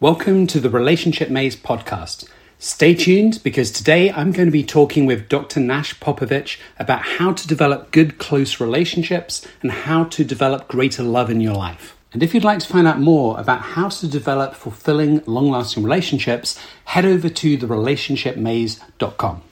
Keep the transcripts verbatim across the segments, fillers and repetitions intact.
Welcome to the Relationship Maze podcast. Stay tuned because today I'm going to be talking with Doctor Nash Popovic about how to develop good close relationships and how to develop greater love in your life. And if you'd like to find out more about how to develop fulfilling, long-lasting relationships, head over to the relationship maze dot com.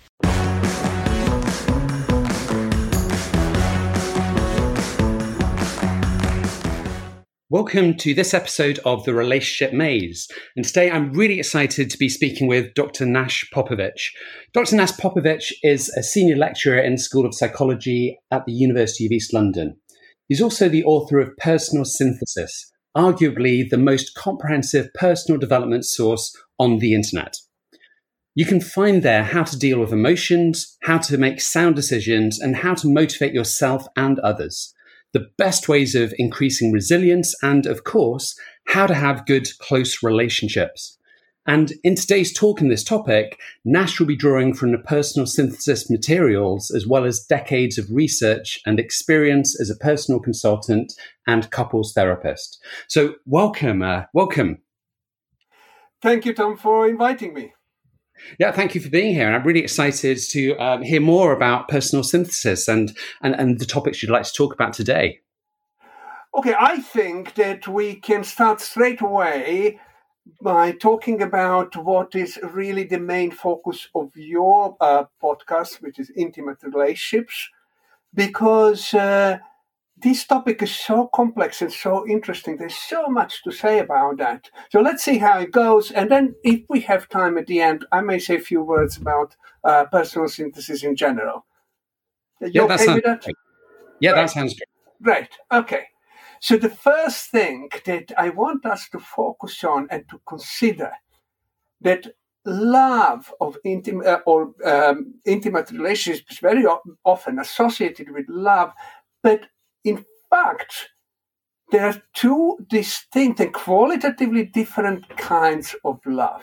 Welcome to this episode of The Relationship Maze. And today I'm really excited to be speaking with Doctor Nash Popovic. Doctor Nash Popovic is a senior lecturer in the School of Psychology at the University of East London. He's also the author of Personal Synthesis, arguably the most comprehensive personal development source on the internet. You can find there how to deal with emotions, how to make sound decisions, and how to motivate yourself and others. The best ways of increasing resilience, and of course, how to have good, close relationships. And in today's talk on this topic, Nash will be drawing from the personal synthesis materials, as well as decades of research and experience as a personal consultant and couples therapist. So welcome, uh, welcome. Thank you, Tom, for inviting me. Yeah, thank you for being here. And I'm really excited to um, hear more about personal synthesis and, and, and the topics you'd like to talk about today. Okay, I think that we can start straight away by talking about what is really the main focus of your uh, podcast, which is intimate relationships, because uh, this topic is so complex and so interesting. There's so much to say about that. So let's see how it goes. And then if we have time at the end, I may say a few words about uh, personal synthesis in general. Are you yeah, okay that sounds with that? great. Yeah, right. that sounds great. Right. Okay. So the first thing that I want us to focus on and to consider that love of intimate uh, or um, intimate relationships is very o- often associated with love, but in fact, there are two distinct and qualitatively different kinds of love.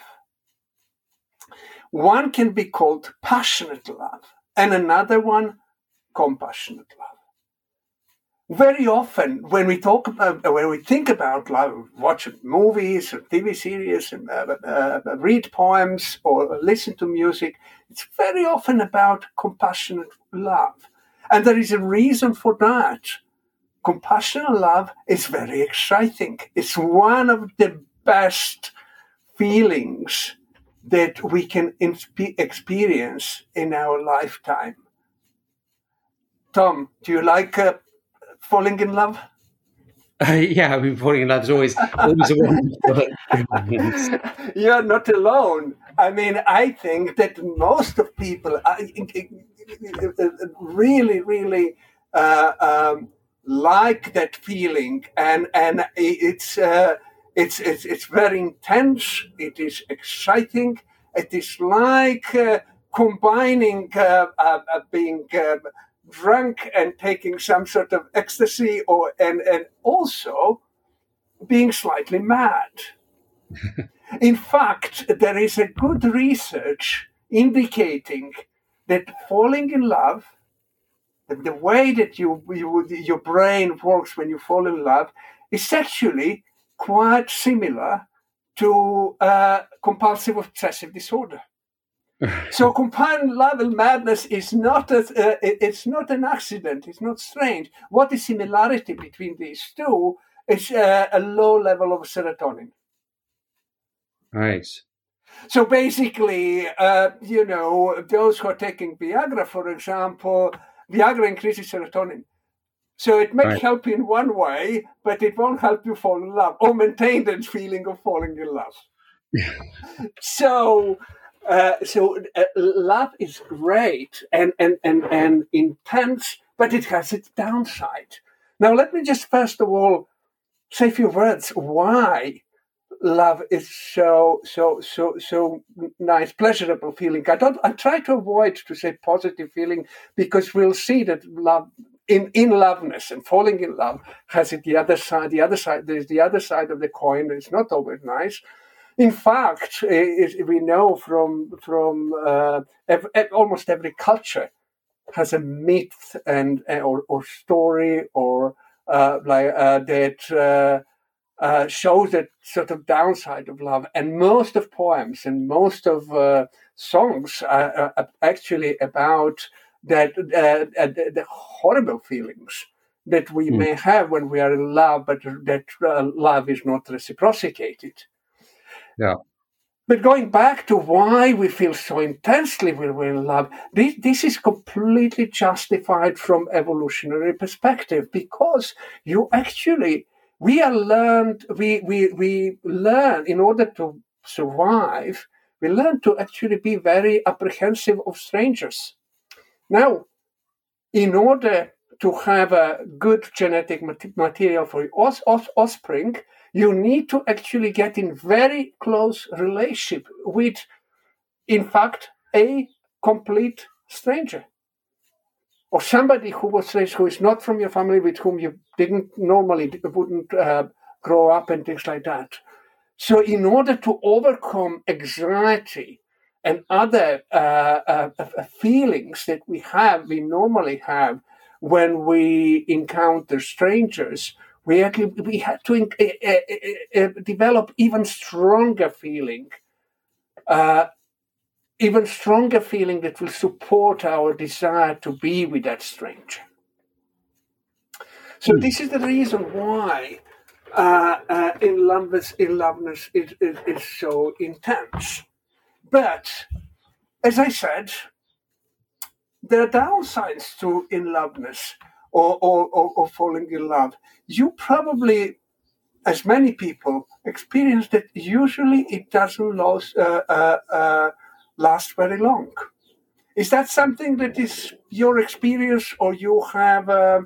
One can be called passionate love, and another one, compassionate love. Very often, when we talk about, when we think about love, watch movies, or T V series, uh, uh, read poems, or listen to music, it's very often about compassionate love, and there is a reason for that. Compassionate love is very exciting. It's one of the best feelings that we can inspe- experience in our lifetime. Tom, do you like uh, falling in love? Uh, yeah, I mean, falling in love is always, always a wonderful experience. You're not alone. I mean, I think that most of people are really, really uh, um, like that feeling, and and it's uh, it's it's it's very intense. It is exciting. It is like uh, combining uh, uh, uh, being uh, drunk and taking some sort of ecstasy, or and and also being slightly mad. In fact, there is a good research indicating that falling in love, the way that you, you your brain works when you fall in love, is actually quite similar to uh, compulsive obsessive disorder. So compulsive love and madness is not a, uh, it's not an accident. It's not strange. What is similarity between these two is uh, a low level of serotonin. Right. So basically, uh, you know, those who are taking Viagra, for example, Viagra increases serotonin. So it may Right. help you in one way, but it won't help you fall in love or maintain that feeling of falling in love. so uh, so uh, love is great and, and, and, and intense, but it has its downside. Now, let me just first of all say a few words why love is so so so so nice, pleasurable feeling. I don't. I try to avoid to say positive feeling because we'll see that love in in loveness and falling in love has it the other side. The other side. There's the other side of the coin. It's not always nice. In fact, it, we know from from uh, every, almost every culture has a myth and or, or story or uh, like uh, that. Uh, uh, shows that sort of downside of love. And most of poems and most of uh, songs are, are actually about that uh, uh, the, the horrible feelings that we Mm. may have when we are in love, but that uh, love is not reciprocated. Yeah. But going back to why we feel so intensely when we're in love, this, this is completely justified from evolutionary perspective, because you actually, we are learned, we, we, we learn in order to survive, we learn to actually be very apprehensive of strangers. Now, in order to have a good genetic material for your os- os- offspring, you need to actually get in very close relationship with, in fact, a complete stranger. Or somebody who was strange, who is not from your family, with whom you didn't normally wouldn't uh, grow up and things like that. So in order to overcome anxiety and other uh, uh, uh, feelings that we have, we normally have when we encounter strangers, we actually we had to uh, uh, uh, develop even stronger feeling, uh, even stronger feeling that will support our desire to be with that stranger. So mm. this is the reason why uh, uh, in loveness, in loveness is, is, is so intense. But as I said, there are downsides to in loveness or, or, or, or falling in love. You probably, as many people, experience that usually it doesn't last, uh, uh, uh, last very long. Is that something that is your experience, or you have a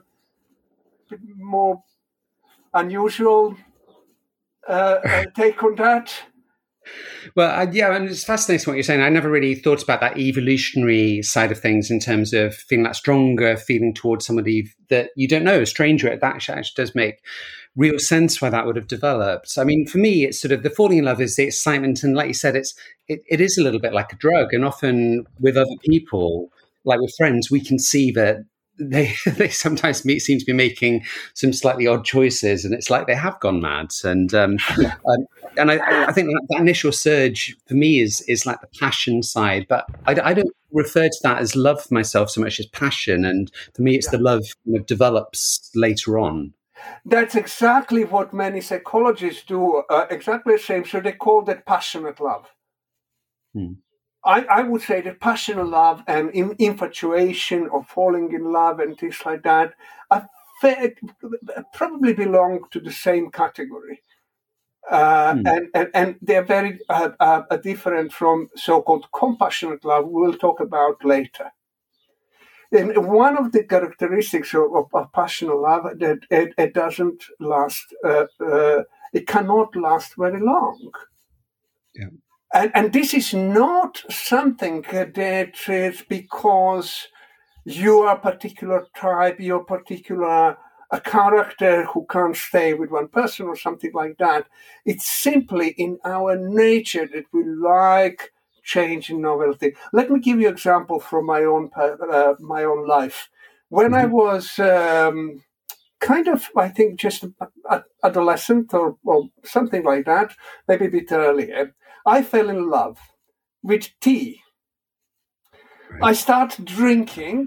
more unusual uh, uh, take on that? Well, uh, yeah, and it's fascinating what you're saying. I never really thought about that evolutionary side of things in terms of feeling that stronger feeling towards somebody that you don't know, a stranger. That actually does make real sense why that would have developed. I mean, for me, it's sort of the falling in love is the excitement. And like you said, it's it, it is a little bit like a drug. And often with other people, like with friends, we can see that they they sometimes meet, seem to be making some slightly odd choices, and it's like they have gone mad. And um, um, and I, I think that, that initial surge for me is is like the passion side, but I, I don't refer to that as love myself so much as passion. And for me, it's yeah. the love kind of develops later on. That's exactly what many psychologists do. Uh, exactly the same. So they call that passionate love. Hmm. I, I would say that passionate love and in, infatuation or falling in love and things like that are fair, probably belong to the same category. Uh, hmm. and, and, and they're very uh, uh, different from so-called compassionate love, we'll talk about later. And one of the characteristics of, of, of passionate love that it, it doesn't last, uh, uh, it cannot last very long. Yeah. And, and this is not something that is because you are a particular tribe, you're a particular a character who can't stay with one person or something like that. It's simply in our nature that we like change and novelty. Let me give you an example from my own uh, my own life. When mm-hmm. I was um, kind of, I think, just an adolescent or, or something like that, maybe a bit earlier, I fell in love with tea. Right. I started drinking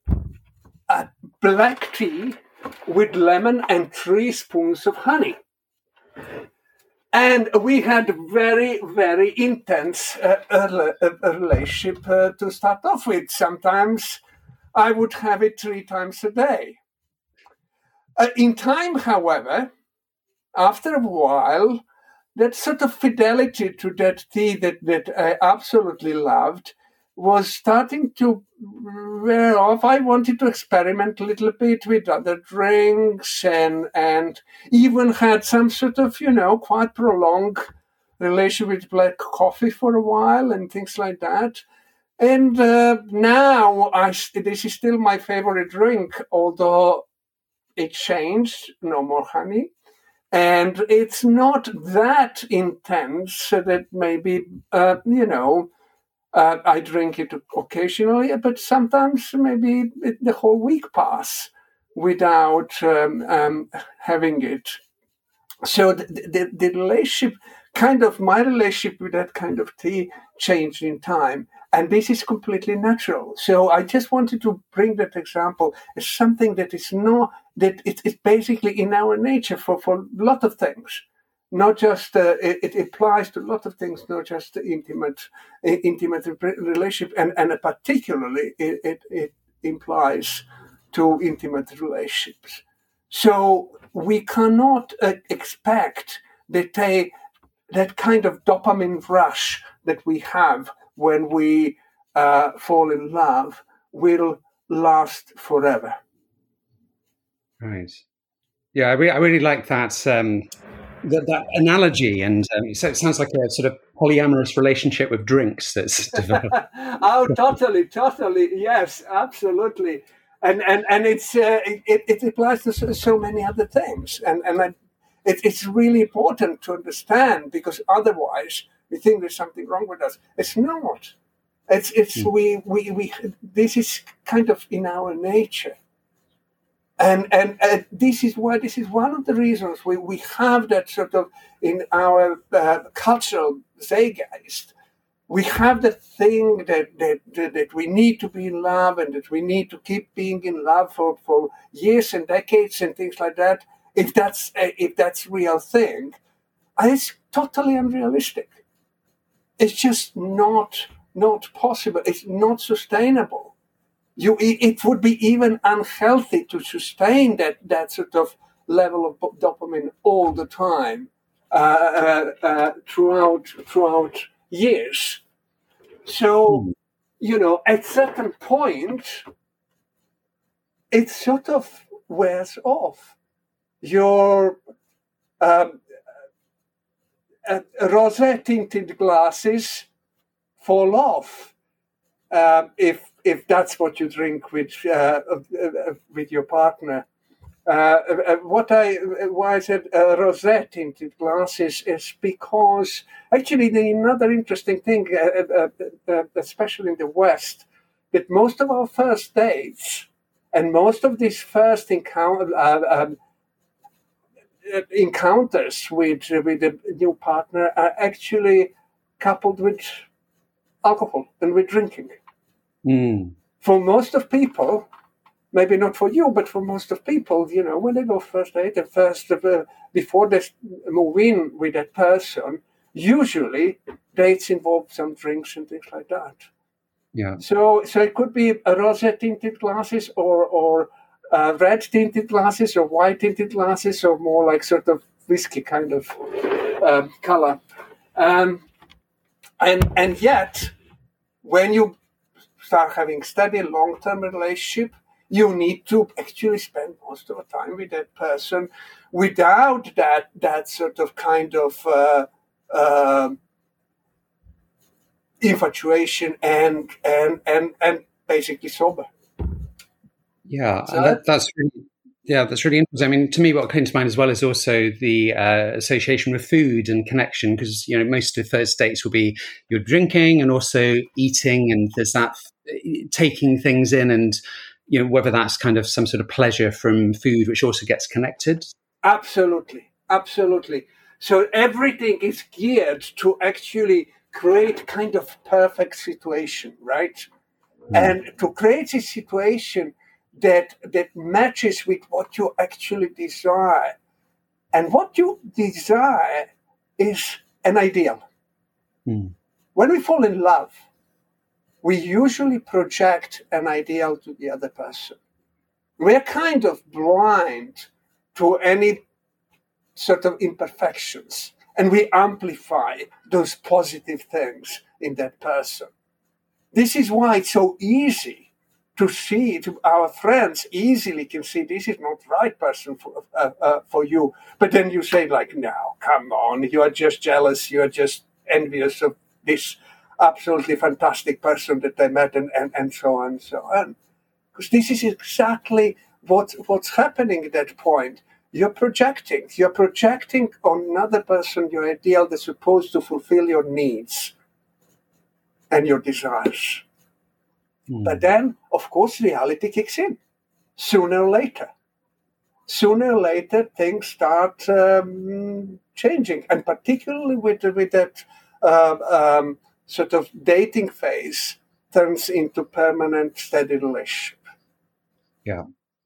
a black tea with lemon and three spoons of honey. And we had a very, very intense uh, uh, uh, relationship uh, to start off with. Sometimes I would have it three times a day. Uh, in time, however, after a while, that sort of fidelity to that tea that, that I absolutely loved was starting to wear off. I wanted to experiment a little bit with other drinks and and even had some sort of, you know, quite prolonged relation with black coffee for a while and things like that. And uh, now I, this is still my favorite drink, although it changed, no more honey. And it's not that intense that maybe, uh, you know, uh, I drink it occasionally, but sometimes maybe it, the whole week pass without um, um, having it. so the, the, the relationship, kind of my relationship with that kind of tea changed in time. And this is completely natural. So I just wanted to bring that example as something that is not, that it, it's basically in our nature for, for a lot of things. Not just, uh, it, it applies to a lot of things, not just the intimate, intimate relationship. And, and particularly it, it, it implies to intimate relationships. So we cannot uh, expect that they, that kind of dopamine rush that we have when we uh, fall in love will last forever. Right. Yeah, I, re- I really like that, um, that that analogy. And um, so it sounds like a sort of polyamorous relationship with drinks that's developed. Oh, totally, totally. Yes, absolutely. And and and it's uh, it, it applies to so, so many other things. And and I, it, it's really important to understand, because otherwise we think there's something wrong with us. It's not. It's it's mm. we, we we this is kind of in our nature. And and uh, this is why this is one of the reasons we, we have that sort of in our uh, cultural zeitgeist. We have the thing that, that that that we need to be in love, and that we need to keep being in love for, for years and decades and things like that. If that's uh, if that's real thing, it's totally unrealistic. It's just not not possible. It's not sustainable. You, it would be even unhealthy to sustain that, that sort of level of dopamine all the time uh, uh, uh, throughout throughout years. So, you know, at certain point, it sort of wears off. Your um, uh, rosé-tinted glasses fall off uh, if. If that's what you drink with uh, uh, with your partner. Uh, uh, what I why I said uh, rosé tinted glasses is because actually the another interesting thing, uh, uh, uh, especially in the West, that most of our first dates and most of these first encounter, uh, um, encounters with with a new partner are actually coupled with alcohol and with drinking. Mm. For most of people, maybe not for you, but for most of people, you know, when they go first date and first, uh, before they move in with that person, usually dates involve some drinks and things like that. Yeah. So, so it could be a rosé tinted glasses, or or uh, red tinted glasses, or white tinted glasses, or more like sort of whiskey kind of um, color. Um, and and yet, when you start having steady long-term relationship, you need to actually spend most of the time with that person without that that sort of kind of uh, uh, infatuation and and and and basically sober. Yeah, So, that, that's really, yeah, that's really interesting. I mean, to me, what came to mind as well is also the uh, association with food and connection, because you know most of first dates will be you're drinking and also eating, and there's that taking things in, and you know whether that's kind of some sort of pleasure from food, which also gets connected. Absolutely, absolutely. So everything is geared to actually create kind of perfect situation, right? Mm. And to create a situation that that matches with what you actually desire. And what you desire is an ideal. Mm. When we fall in love, we usually project an ideal to the other person. We're kind of blind to any sort of imperfections, and we amplify those positive things in that person. This is why it's so easy to see, to our friends easily can see this is not the right person for, uh, uh, for you. But then you say like, no, come on, you are just jealous, you are just envious of this absolutely fantastic person that I met, and, and, and so on and so on. Because this is exactly what what's happening at that point. You're projecting. You're projecting on another person your ideal that's supposed to fulfill your needs and your desires. Mm. But then, of course, reality kicks in sooner or later. sooner or later things start um, changing, and particularly with with that uh, um, sort of dating phase turns into permanent, steady relationship. Yeah.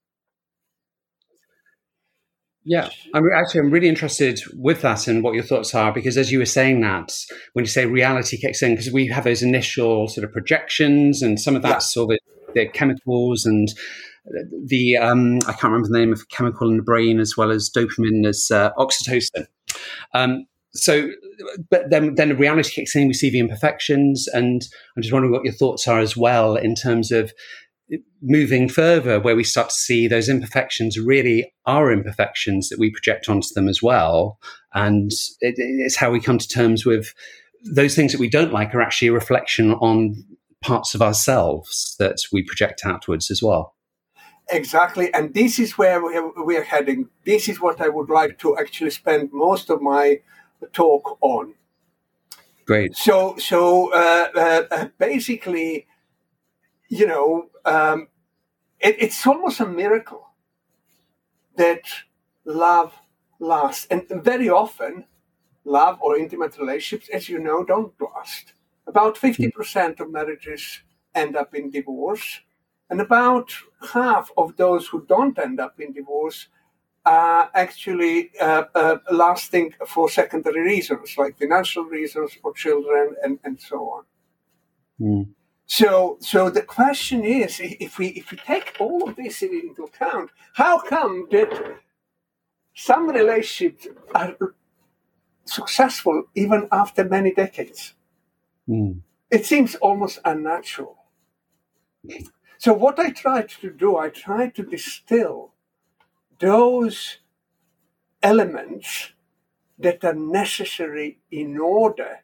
Yeah, I'm actually I'm really interested with that and what your thoughts are, because as you were saying that, when you say reality kicks in, because we have those initial sort of projections, and some of that's Yeah. sort of the chemicals and the um, I can't remember the name of the chemical in the brain, as well as dopamine, as uh, oxytocin. Um, so, but then then the reality kicks in. We see the imperfections, and I'm just wondering what your thoughts are as well in terms of moving further, where we start to see those imperfections really are imperfections that we project onto them as well. And it, it's how we come to terms with those things that we don't like are actually a reflection on parts of ourselves that we project outwards as well. Exactly. And this is where we are heading. This is what I would like to actually spend most of my talk on. Great. So, so uh, uh, basically, you know, um, it, it's almost a miracle that love lasts. And very often, love or intimate relationships, as you know, don't last. About fifty percent of marriages end up in divorce. And about half of those who don't end up in divorce are actually uh, uh, lasting for secondary reasons, like financial reasons or children and, and so on. Mm. So, so the question is, if we if we take all of this into account, how come that some relationships are successful even after many decades? Mm. It seems almost unnatural. So what I tried to do, I tried to distill those elements that are necessary in order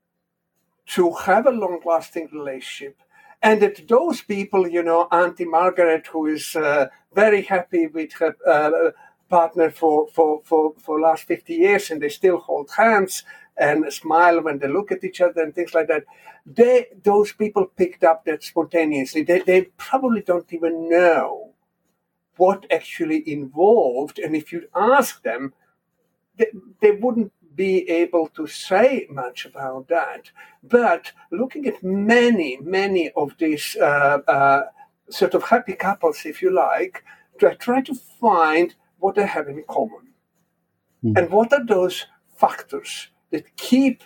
to have a long-lasting relationship, and that those people, you know, Auntie Margaret, who is uh, very happy with her uh, partner for, for, for, for last fifty years, and they still hold hands and smile when they look at each other and things like that, they, those people picked up that spontaneously. They, they probably don't even know what actually involved, and if you ask them, they, they wouldn't be able to say much about that. But looking at many, many of these uh, uh, sort of happy couples, if you like, to try to find what they have in common. Mm. And what are those factors that keep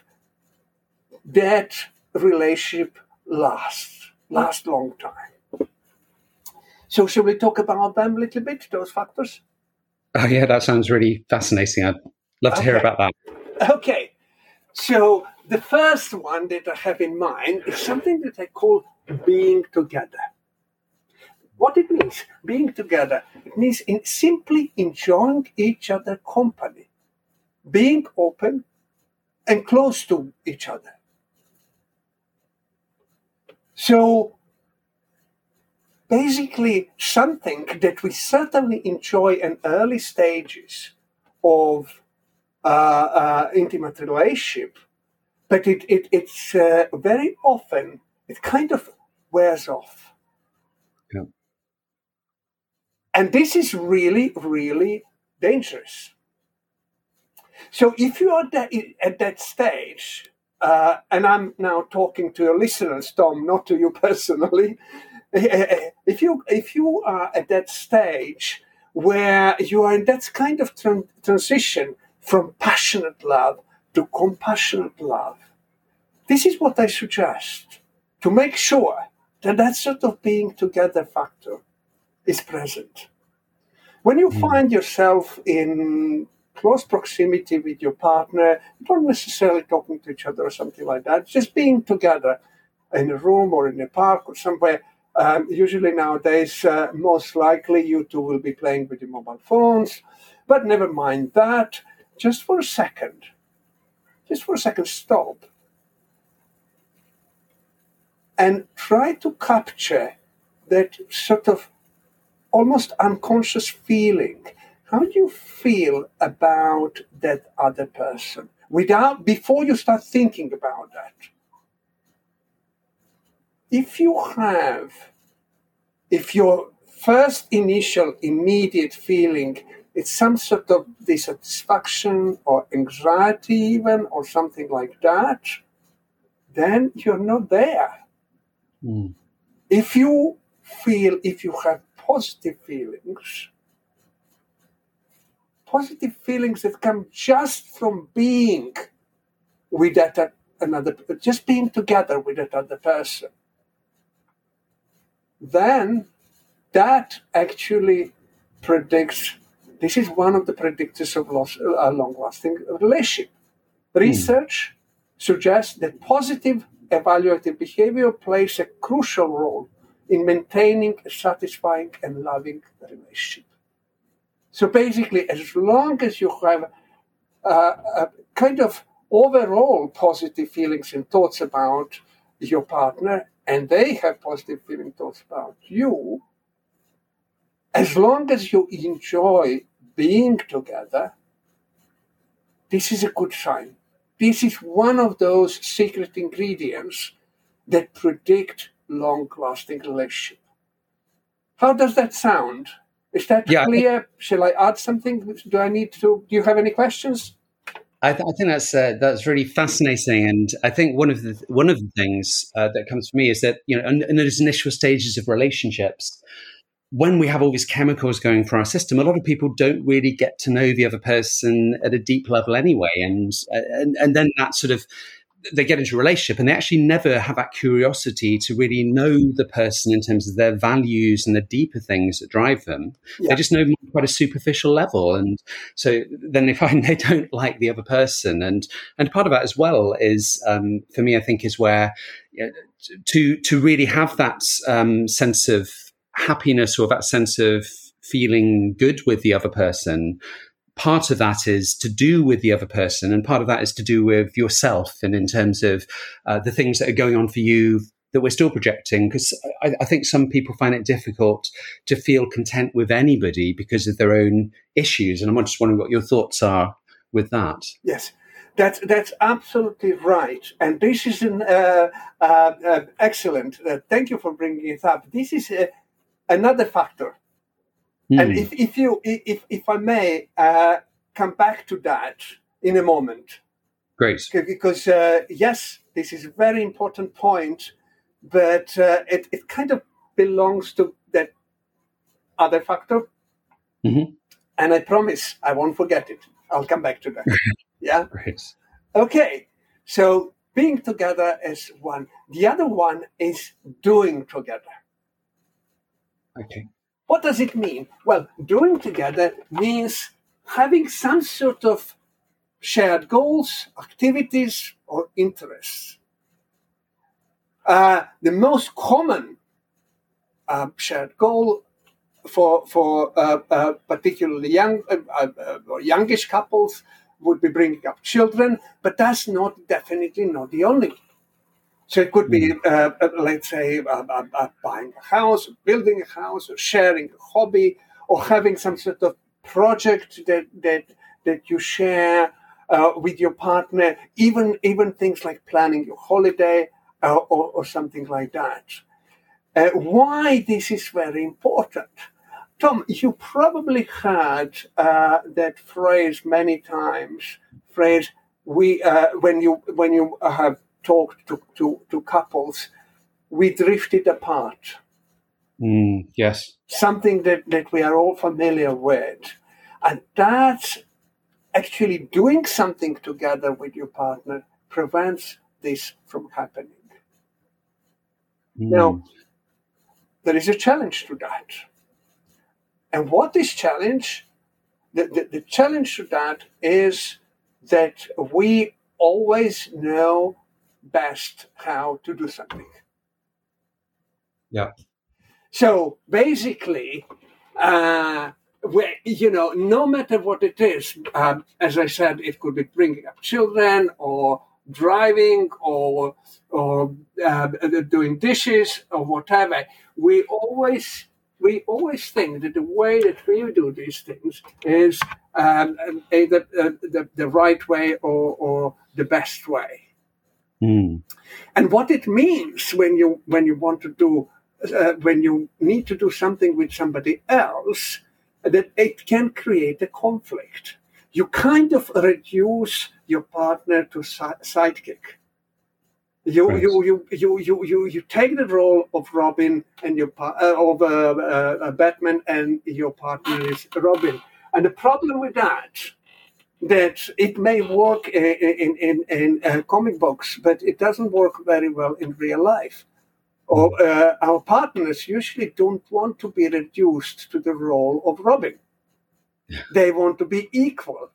that relationship last, last long time? So shall we talk about them a little bit, those factors? Oh, yeah, that sounds really fascinating. I'd love to okay. hear about that. Okay. So the first one that I have in mind is something that I call being together. What it means, being together, it means in simply enjoying each other's company, being open and close to each other. So basically something that we certainly enjoy in early stages of uh, uh, intimate relationship, but it, it it's uh, very often, it kind of wears off. Yeah. And this is really, really dangerous. So if you are that, at that stage, uh, and I'm now talking to your listeners, Tom, not to you personally, if you if you are at that stage where you are in that kind of tran- transition from passionate love to compassionate love, this is what I suggest, to make sure that that sort of being together factor is present. When you mm. find yourself in close proximity with your partner, not necessarily talking to each other or something like that, just being together in a room or in a park or somewhere, um, usually nowadays, uh, most likely you two will be playing with your mobile phones, but never mind that. Just for a second, just for a second, stop and try to capture that sort of almost unconscious feeling. How do you feel about that other person without, before you start thinking about that? If you have, if your first initial immediate feeling it's some sort of dissatisfaction or anxiety even, or something like that, then you're not there. Mm. If you feel, if you have positive feelings, positive feelings that come just from being with that another, just being together with that other person, then that actually predicts, this is one of the predictors of a long-lasting relationship. Research mm. suggests that positive evaluative behavior plays a crucial role in maintaining a satisfying and loving relationship. So basically, as long as you have uh, a kind of overall positive feelings and thoughts about your partner, and they have positive feeling thoughts about you, as long as you enjoy being together, this is a good sign. This is one of those secret ingredients that predict long-lasting relationship. How does that sound? Is that yeah, clear? I think, Shall I add something? Do I need to? Do you have any questions? I, th- I think that's uh, that's really fascinating, and I think one of the one of the things uh, that comes to me is that, you know, in, in those initial stages of relationships, when we have all these chemicals going through our system, a lot of people don't really get to know the other person at a deep level anyway, and and and then that sort of, they get into a relationship and they actually never have that curiosity to really know the person in terms of their values and the deeper things that drive them. Yeah. They just know them on quite a superficial level. And so then they find they don't like the other person. And and part of that as well is, um, for me, I think, is where, you know, to, to really have that um, sense of happiness or that sense of feeling good with the other person, part of that is to do with the other person, and part of that is to do with yourself, and in terms of uh, the things that are going on for you that we're still projecting. Because I, I think some people find it difficult to feel content with anybody because of their own issues. And I'm just wondering what your thoughts are with that. Yes, that's that's absolutely right. And this is an uh, uh, uh, excellent. Uh, thank you for bringing it up. This is uh, another factor. Mm. And if, if you, if if I may, uh, come back to that in a moment. Great. Because uh, yes, this is a very important point, but uh, it it kind of belongs to that other factor. Mm-hmm. And I promise I won't forget it. I'll come back to that. Yeah. Great. Okay. So being together is one. The other one is doing together. Okay. What does it mean? Well, doing together means having some sort of shared goals, activities, or interests. Uh, the most common uh, shared goal for for uh, uh, particularly young, uh, uh, youngish couples would be bringing up children, but that's not definitely not the only. So it could be, uh, uh, let's say, uh, uh, uh, buying a house, building a house, or sharing a hobby, or having some sort of project that that that you share uh, with your partner. Even even things like planning your holiday uh, or, or something like that. Uh, why this is very important, Tom? You probably heard uh, that phrase many times. Phrase we uh, when you when you have. talked to, to, to couples, we drifted apart. Mm, yes. Something that, that we are all familiar with. And that's actually doing something together with your partner prevents this from happening. Mm. Now, there is a challenge to that. And what is challenge? The, the, the challenge to that is that we always know best how to do something. Yeah. So basically, uh, we, you know, no matter what it is, um, as I said, it could be bringing up children, or driving, or or uh, doing dishes, or whatever. We always we always think that the way that we do these things is um, either uh, the the right way or or the best way. Mm. And what it means when you when you want to do uh, when you need to do something with somebody else that it can create a conflict. You kind of reduce your partner to si- sidekick. You, Right. you, you, you, you, you, you take the role of Robin and your par- uh, of uh, uh, Batman, and your partner is Robin. And the problem with that, that it may work in, in, in, in uh, comic books, but it doesn't work very well in real life. Or uh, our partners usually don't want to be reduced to the role of Robin. They want to be equal.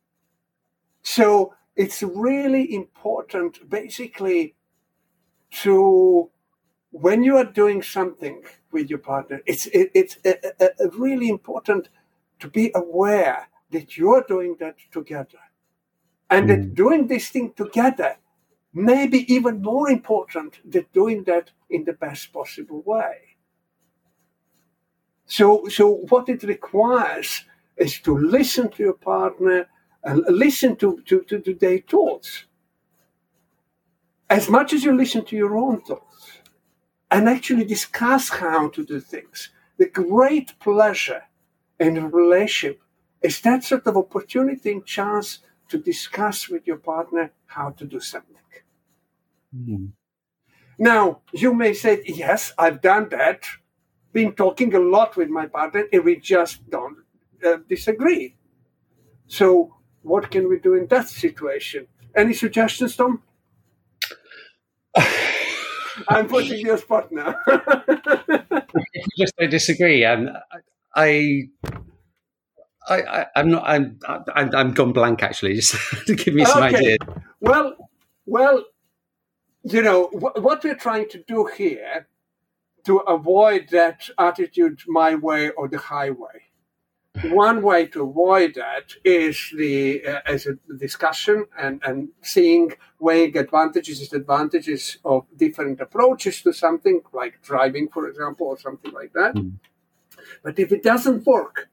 So it's really important, basically, to when you are doing something with your partner, it's it, it's a, a, a really important to be aware that you are doing that together, and Mm. that doing this thing together may be even more important than doing that in the best possible way. So, so what it requires is to listen to your partner and listen to, to, to, to their thoughts as much as you listen to your own thoughts, and actually discuss how to do things. The great pleasure in a relationship is that sort of opportunity and chance to discuss with your partner how to do something. Mm. Now, you may say, yes, I've done that, been talking a lot with my partner, and we just don't uh, disagree. So what can we do in that situation? Any suggestions, Tom? I'm putting you on spot now. Just I disagree, and I, I, I, I'm not. I'm, I'm, I'm gone blank. Actually, just to give me some Okay. ideas. Well, well, you know wh- what we're trying to do here to avoid that attitude, my way or the highway. One way to avoid that is the uh, as a discussion and, and seeing, weighing advantages and disadvantages of different approaches to something, like driving, for example, or something like that. Mm. But if it doesn't work,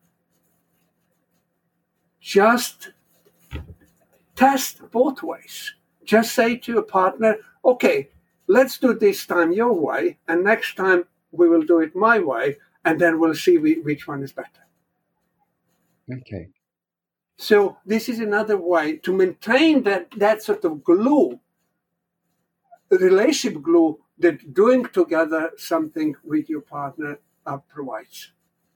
just test both ways. Just say to your partner, okay, let's do this time your way, and next time we will do it my way, and then we'll see which one is better. Okay. So this is another way to maintain that, that sort of glue, relationship glue, that doing together something with your partner uh, provides.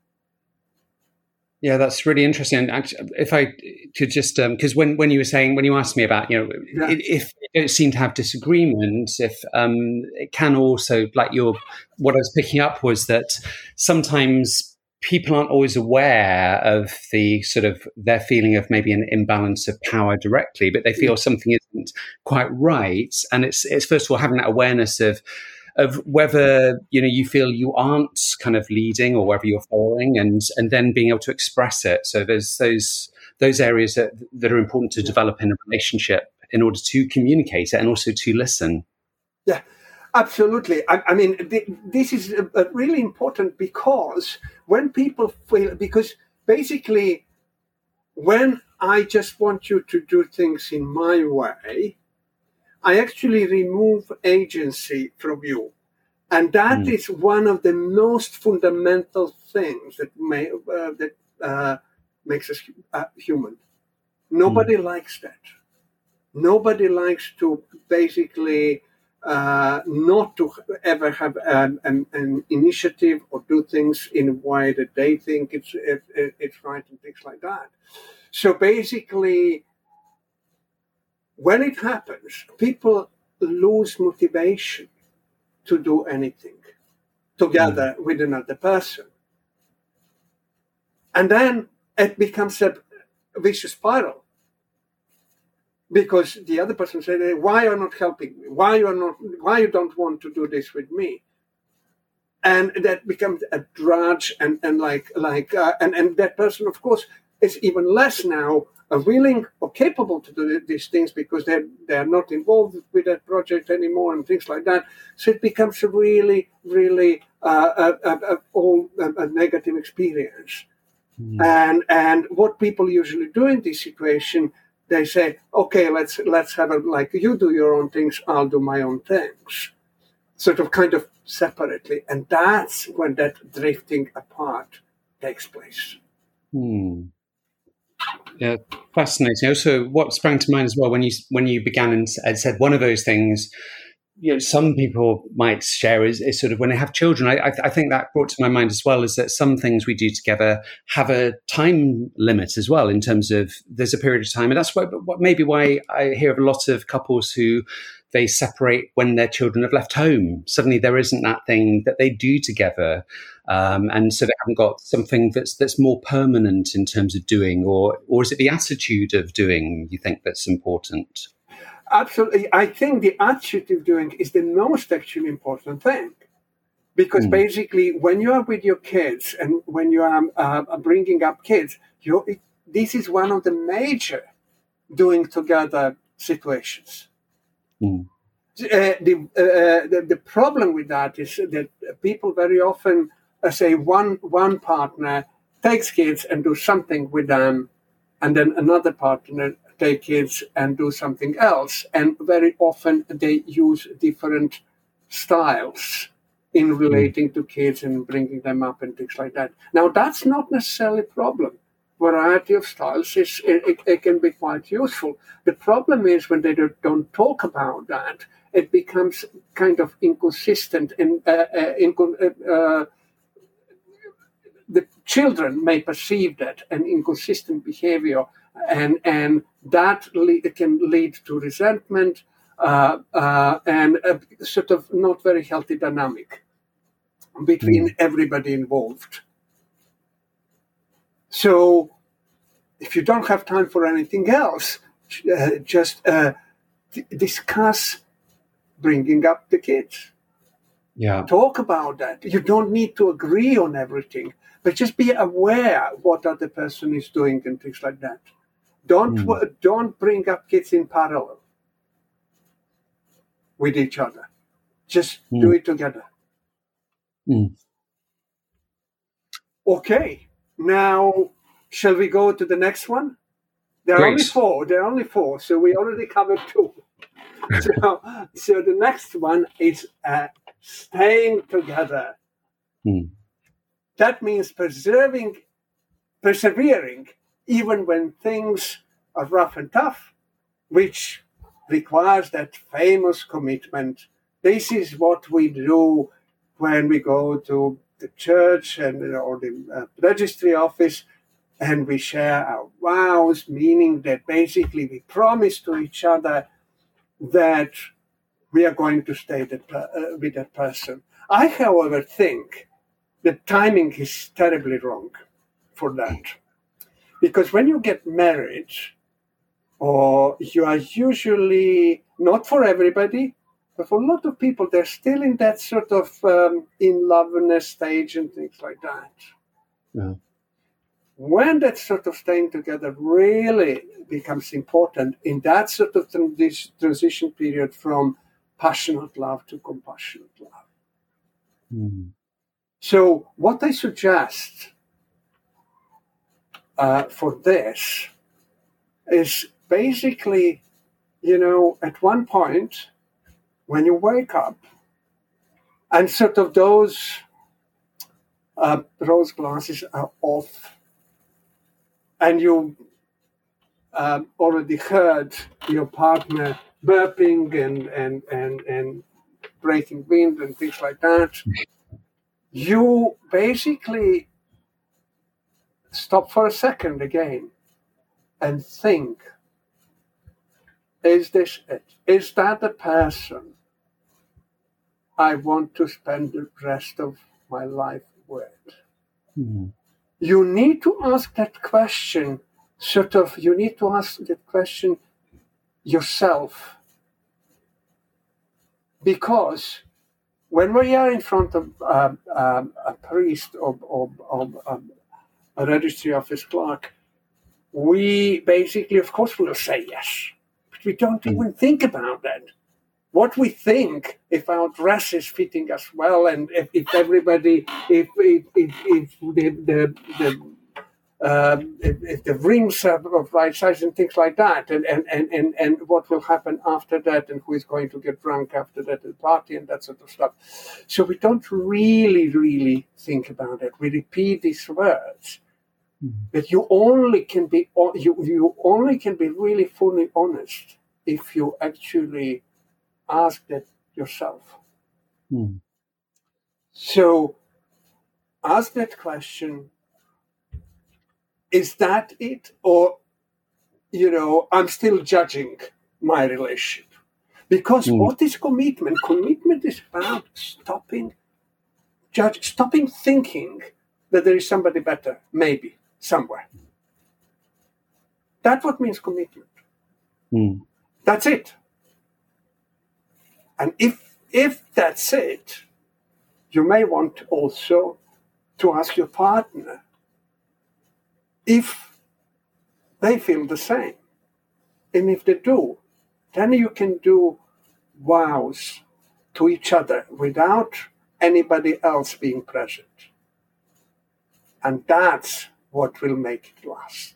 Yeah, that's really interesting. And actually, if I could just, because um, when, when you were saying, when you asked me about, you know, Yeah. if you don't seem to have disagreements, if um, it can also, like your, what I was picking up was that sometimes people aren't always aware of the sort of their feeling of maybe an imbalance of power directly, but they feel something isn't quite right. And it's, it's first of all, having that awareness of, of whether, you know, you feel you aren't kind of leading or whether you're following, and and then being able to express it. So there's those those areas that, that are important to develop in a relationship in order to communicate it and also to listen. Yeah, absolutely. I, I mean, th- this is uh, really important, because when people feel, because basically when I just want you to do things in my way, I actually remove agency from you. And that mm. is one of the most fundamental things that may, uh, that uh, makes us uh, human. Nobody mm. likes that. Nobody likes to basically uh, not to ever have an, an, an initiative or do things in a way that they think it's it, it's right and things like that. So basically, when it happens, people lose motivation to do anything together mm. with another person. And then it becomes a vicious spiral, because the other person said, why are you not helping me? Why you are not, why you don't want to do this with me? And that becomes a drudge, and, and like, like uh, and, and that person, of course, is even less now uh, willing or capable to do these things, because they're, they're not involved with that project anymore and things like that. So it becomes a really, really uh, a, a, a, all a, a negative experience. Mm. And and what people usually do in this situation, they say, okay, let's let's have a, like, you do your own things, I'll do my own things. Sort of kind of separately. And that's when that drifting apart takes place. Hmm. Yeah, fascinating. Also, what sprang to mind as well when you when you began and said one of those things, you know, some people might share is, is sort of when they have children. I, I, I think that brought to my mind as well is that some things we do together have a time limit as well in terms of there's a period of time, and that's what, what maybe why I hear of a lot of couples who they separate when their children have left home. Suddenly, there isn't that thing that they do together, um, and so they haven't got something that's that's more permanent in terms of doing, or or is it the attitude of doing? You think that's important? Absolutely. I think the attitude of doing is the most actually important thing. Because mm. basically, when you are with your kids and when you are uh, bringing up kids, you this is one of the major doing together situations. Mm. Uh, the, uh, the the problem with that is that people very often uh, say one one partner takes kids and do something with them, and then another partner take kids and do something else, and very often they use different styles in relating mm. to kids and bringing them up and things like that. Now, that's not necessarily a problem. Variety of styles is it, it can be quite useful. The problem is when they don't talk about that, it becomes kind of inconsistent, and uh, uh, incon- uh, the children may perceive that an inconsistent behavior, and and that le- can lead to resentment uh, uh, and a sort of not very healthy dynamic between mm. everybody involved. So if you don't have time for anything else, uh, just uh, d- discuss bringing up the kids. Yeah. Talk about that. You don't need to agree on everything, but just be aware what other person is doing and things like that. Don't mm. don't bring up kids in parallel with each other. Just mm. do it together. Mm. Okay. Now, shall we go to the next one? There are Great. only four. There are only four, so we already covered two. so, so the next one is uh, staying together. Mm. That means preserving, persevering, even when things are rough and tough, which requires that famous commitment. This is what we do when we go to the church and or the uh, registry office, and we share our vows, meaning that basically we promise to each other that we are going to stay that, uh, with that person. I, however, think the timing is terribly wrong for that. Because when you get married, or you are usually, not for everybody, but for a lot of people, they're still in that sort of um, in-loveness stage and things like that. Yeah. When that sort of staying together really becomes important in that sort of trans- transition period from passionate love to compassionate love. Mm. So what I suggest uh, for this is basically, you know, at one point when you wake up and sort of those uh, rose glasses are off and you um, already heard your partner burping and, and, and, and breaking wind and things like that, you basically stop for a second again and think, is this it? Is that the person I want to spend the rest of my life with? Mm-hmm. You need to ask that question, sort of, you need to ask that question yourself. Because when we are in front of uh, um, a priest or, or, or um, a registry office clerk, we basically, of course, will say yes. But we don't mm-hmm. even think about that. What we think, if our dress is fitting us well, and if, if everybody, if if if, if the the, the um, if, if the rings are of right size and things like that, and, and, and, and, and what will happen after that, and who is going to get drunk after that at the party and that sort of stuff. So we don't really, really think about it. We repeat these words, Mm. That you only can be you you only can be really fully honest if you actually ask that yourself. Mm. So ask that question, is that it? Or, you know, I'm still judging my relationship. Because Mm. what is commitment? Commitment is about stopping judge stopping thinking that there is somebody better, maybe, somewhere. That's what means commitment. Mm. That's it. And if if that's it, you may want also to ask your partner if they feel the same. And if they do, then you can do vows to each other without anybody else being present. And that's what will make it last.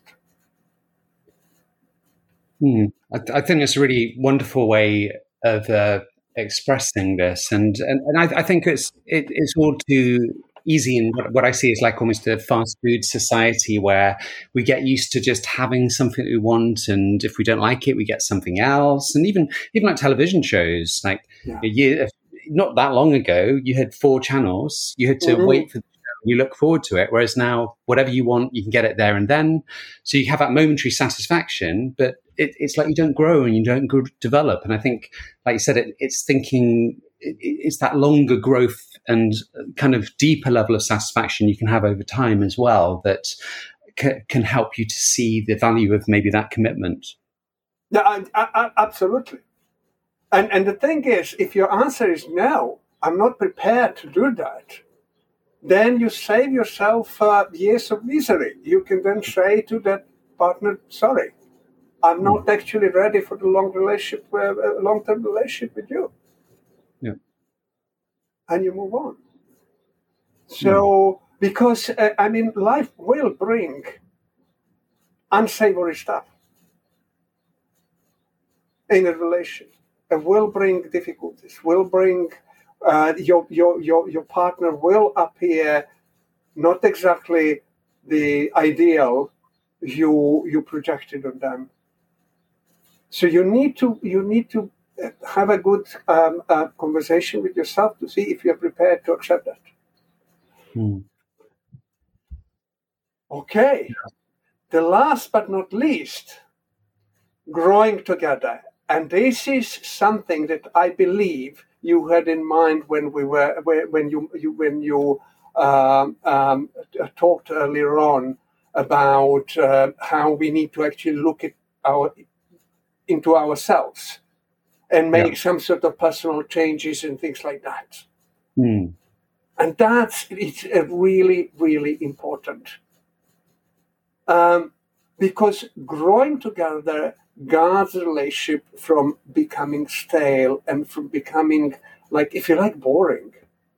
Mm. I, I think it's a really wonderful way of uh, expressing this, and and, and I, I think it's it, it's all too easy. And what, what I see is like almost a fast food society where we get used to just having something that we want, and if we don't like it, we get something else. And even even like television shows, like Yeah. a year, not that long ago, you had four channels. You had to Mm-hmm. wait for the show. You look forward to it, whereas now, whatever you want, you can get it there and then. So you have that momentary satisfaction, but it, it's like you don't grow and you don't grow, develop. And I think, like you said, it, it's thinking, it, it's that longer growth and kind of deeper level of satisfaction you can have over time as well that c- can help you to see the value of maybe that commitment. Yeah, I, I, absolutely. And and the thing is, if your answer is no, I'm not prepared to do that, then you save yourself uh, years of misery. You can then say to that partner, sorry, I'm not mm. actually ready for the long relationship, uh, long-term relationship with you. Yeah. And you move on. So, mm. because, uh, I mean, life will bring unsavory stuff in a relationship. It will bring difficulties, will bring, uh, your, your, your, your partner will appear not exactly the ideal you you projected on them. So you need to you need to have a good um, uh, conversation with yourself to see if you're prepared to accept that. Mm. Okay. The last but not least, growing together. And this is something that I believe you had in mind when we were when you, you when you um, um, talked earlier on about uh, how we need to actually look at our into ourselves and make yeah. some sort of personal changes and things like that. Mm. And that's it's really really important um, because growing together guards the relationship from becoming stale and from becoming, like, if you like, boring.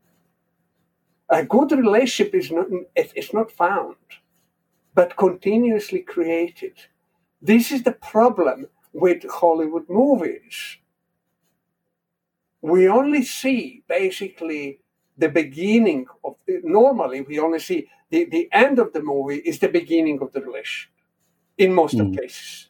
A good relationship is not, it's not found, but continuously created. This is the problem with Hollywood movies. We only see basically the beginning of, normally we only see the, the end of the movie is the beginning of the relationship in most mm. of cases.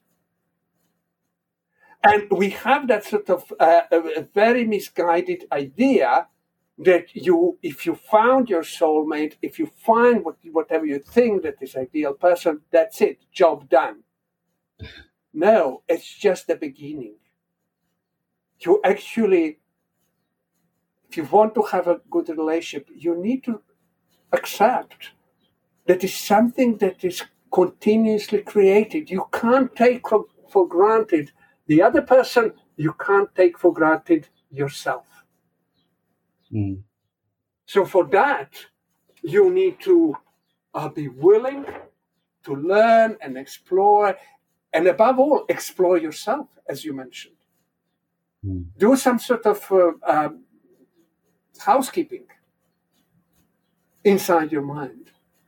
And we have that sort of uh, a very misguided idea that you, if you found your soulmate, if you find what, whatever you think that is ideal person, that's it, job done. No, it's just the beginning. You actually, if you want to have a good relationship, you need to accept that it's something that is continuously created. You can't take for, for granted the other person, you can't take for granted yourself. Mm. So for that, you need to uh, be willing to learn and explore, and above all, explore yourself, as you mentioned. Mm. Do some sort of uh, uh, housekeeping inside your mind.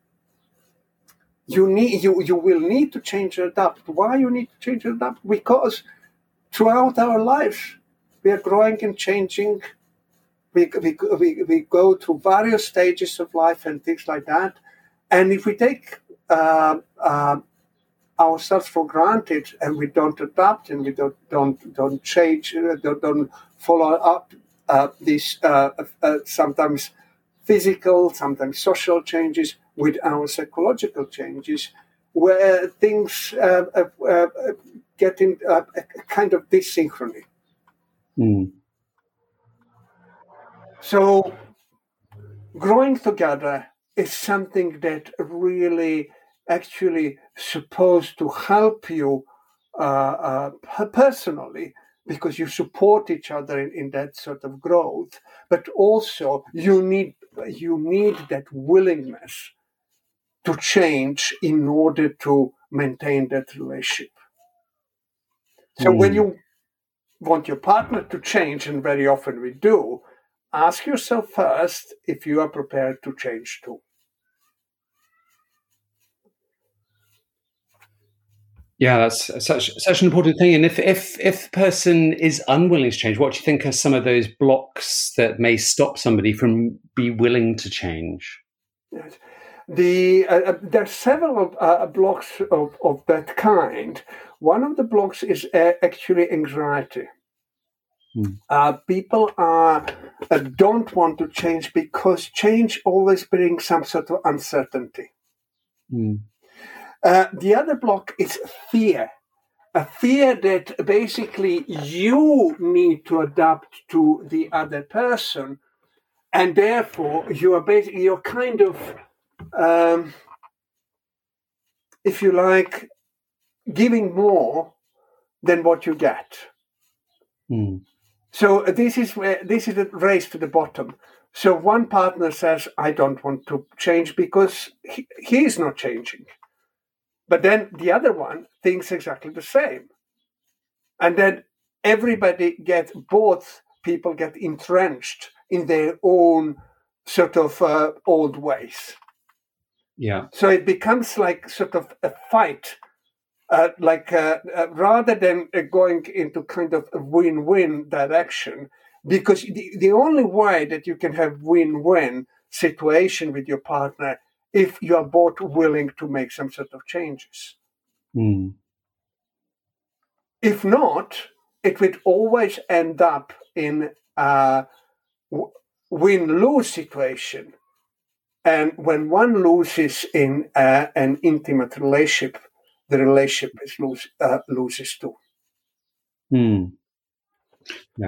You need you you will need to change and adapt. Why you need to change and adapt? Because throughout our lives, we are growing and changing. We, we, we, we go through various stages of life and things like that. And if we take uh, uh, ourselves for granted and we don't adapt and we don't don't don't change, uh, don't, don't follow up uh, these uh, uh, sometimes physical, sometimes social changes with our psychological changes, where things uh, uh, uh, get in uh, a kind of desynchrony. Mm. So growing together is something that really actually supposed to help you uh, uh, personally, because you support each other in, in that sort of growth, but also you need you need that willingness to change in order to maintain that relationship. So mm. when you want your partner to change, and very often we do, ask yourself first if you are prepared to change too. Yeah, that's such such an important thing. And if if if the person is unwilling to change, what do you think are some of those blocks that may stop somebody from be willing to change? Yes. The uh, there are several uh, blocks of, of that kind. One of the blocks is uh, actually anxiety. Hmm. Uh, people are uh, don't want to change because change always brings some sort of uncertainty. Hmm. Uh, the other block is fear. A fear that basically you need to adapt to the other person, and therefore you are basically you're kind of, um, if you like, giving more than what you get. Mm. So this is where this is a race to the bottom. So one partner says, "I don't want to change because he, he is not changing," but then the other one thinks exactly the same, and then everybody gets both people get entrenched in their own sort of uh, old ways. Yeah. So it becomes like sort of a fight. Uh, like uh, uh, rather than uh, going into kind of a win-win direction, because the, the only way that you can have win-win situation with your partner if you are both willing to make some sort of changes. Mm. If not, it would always end up in a win-lose situation. And when one loses in uh, an intimate relationship, the relationship is lose, uh, loses too. Hmm. Yeah.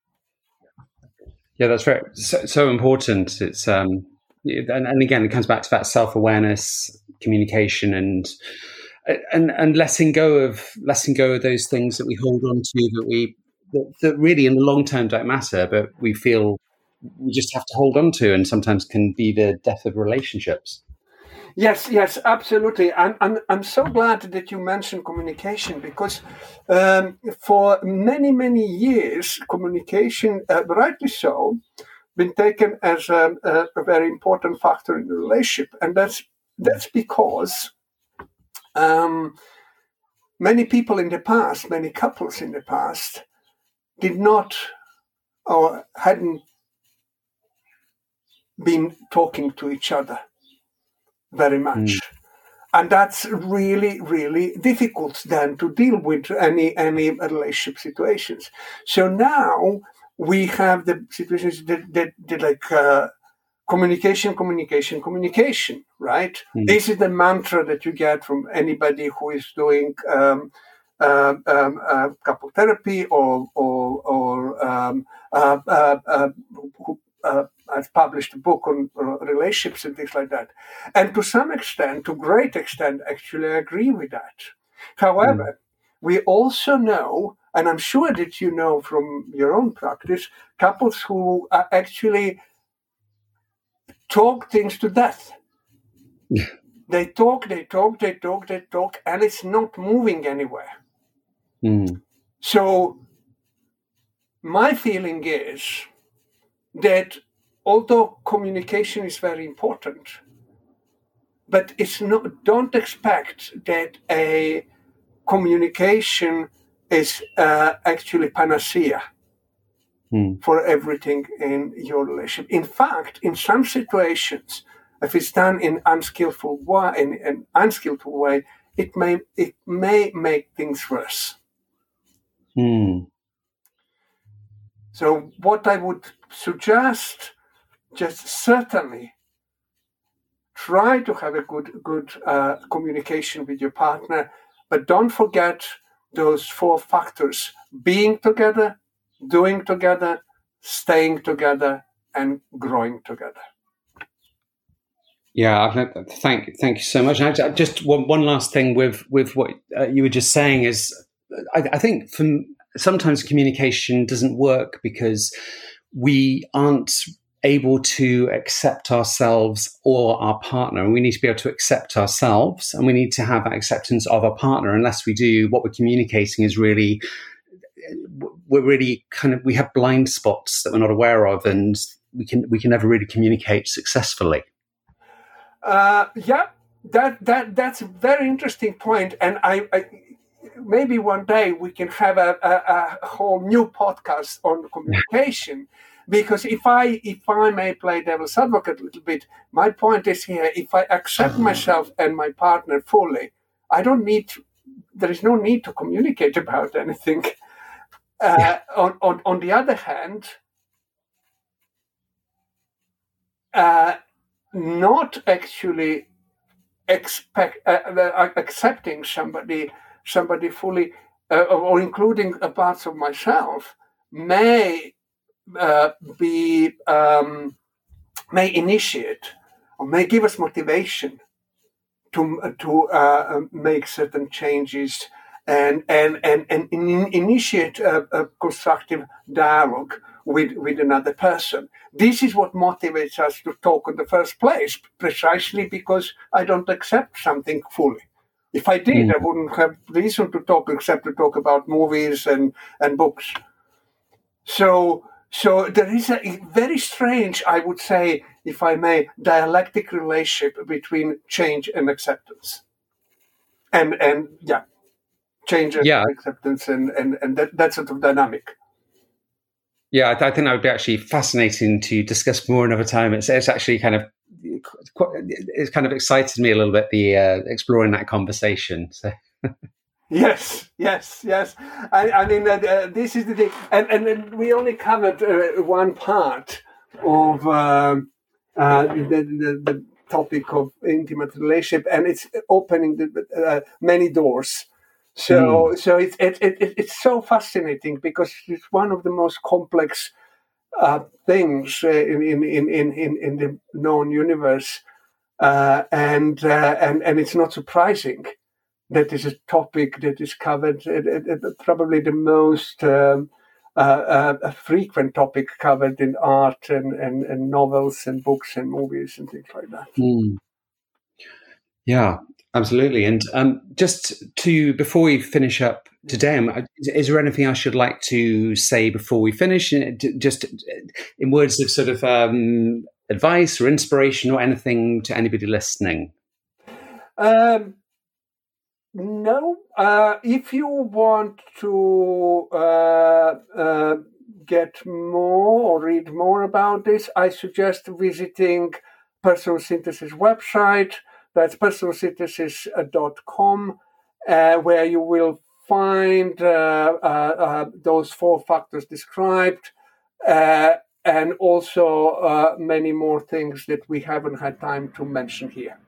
Yeah, that's very so, so important. It's um, and, and again, it comes back to that self-awareness, communication, and and and letting go of letting go of those things that we hold on to that we that, that really in the long term don't matter, but we feel we just have to hold on to, and sometimes can be the death of relationships. Yes, yes, absolutely. I'm, I'm, I'm so glad that you mentioned communication, because um, for many, many years, communication, uh, rightly so, been taken as a, a, a very important factor in the relationship. And that's, that's because um, many people in the past, many couples in the past, did not or hadn't been talking to each other very much. Mm. And that's really, really difficult then to deal with any any relationship situations. So now we have the situations that, that, that like uh, communication, communication, communication, right? Mm. This is the mantra that you get from anybody who is doing um, uh, um, uh, couple therapy or or, or um, uh, uh, uh, who, uh, I've published a book on relationships and things like that. And to some extent, to great extent, actually, I agree with that. However, mm. we also know, and I'm sure that you know from your own practice, couples who are actually talk things to death. They talk, they talk, they talk, they talk, and it's not moving anywhere. Mm. So my feeling is that although communication is very important, but it's not, don't expect that a communication is uh, actually panacea mm. for everything in your relationship. In fact, in some situations, If it's done in unskillful way, in an unskillful way, it may it may make things worse. Mm. So what I would suggest, just certainly try to have a good good uh, communication with your partner, but don't forget those four factors: being together, doing together, staying together, and growing together. Yeah, thank thank you so much. And just one, one last thing with with what uh, you were just saying is, I, I think from sometimes communication doesn't work because we aren't able to accept ourselves or our partner, and we need to be able to accept ourselves, and we need to have that acceptance of our partner. Unless we do, what we're communicating is really, we're really kind of, we have blind spots that we're not aware of, and we can we can never really communicate successfully. Uh, yeah, that that that's a very interesting point, and I, I maybe one day we can have a, a, a whole new podcast on communication. Because if I if I may play devil's advocate a little bit, my point is here: if I accept myself and my partner fully, I don't need to, there is no need to communicate about anything. Uh, yeah. on, on on the other hand, uh, not actually expect uh, accepting somebody somebody fully, uh, or including a parts of myself, may uh, be um, may initiate or may give us motivation to to uh, make certain changes and and and and in, initiate a, a constructive dialogue with with another person. This is what motivates us to talk in the first place, precisely because I don't accept something fully. If I did, mm. I wouldn't have reason to talk except to talk about movies and, and books. So so there is a very strange, I would say, if I may, dialectic relationship between change and acceptance. And and yeah, change and yeah. acceptance and, and, and that, that sort of dynamic. Yeah, I, I think that would be actually fascinating to discuss more another time. It's, it's actually kind of it's kind of excited me a little bit, the uh, exploring that conversation. So. Yes, yes, yes. I, I mean, uh, uh, this is the thing, and, and, and we only covered uh, one part of uh, uh, the, the, the topic of intimate relationship, and it's opening the, uh, many doors. So, mm. so it's it, it, it's so fascinating because it's one of the most complex uh, things uh, in, in, in, in, in the known universe, uh, and uh, and and it's not surprising that is a topic that is covered, uh, uh, probably the most um, uh, uh, a frequent topic covered in art and, and, and novels and books and movies and things like that. Mm. Yeah, absolutely. And um, just to, before we finish up today, um, is there anything else you'd like to say before we finish? Just in words of sort of um, advice or inspiration or anything to anybody listening? Um, No, uh, if you want to uh, uh, get more or read more about this, I suggest visiting Personal Synthesis website. That's personal synthesis dot com, uh, where you will find uh, uh, uh, those four factors described, uh, and also uh, many more things that we haven't had time to mention here.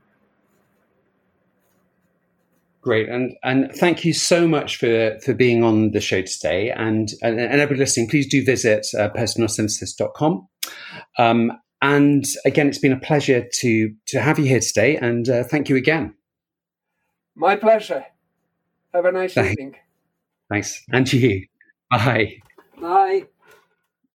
Great, and and thank you so much for, for being on the show today. And and, and everybody listening, please do visit uh, personal synthesis dot com. Um, and again, it's been a pleasure to to have you here today. And uh, thank you again. My pleasure. Have a nice Thanks. evening. Thanks, and to you. Bye. Bye.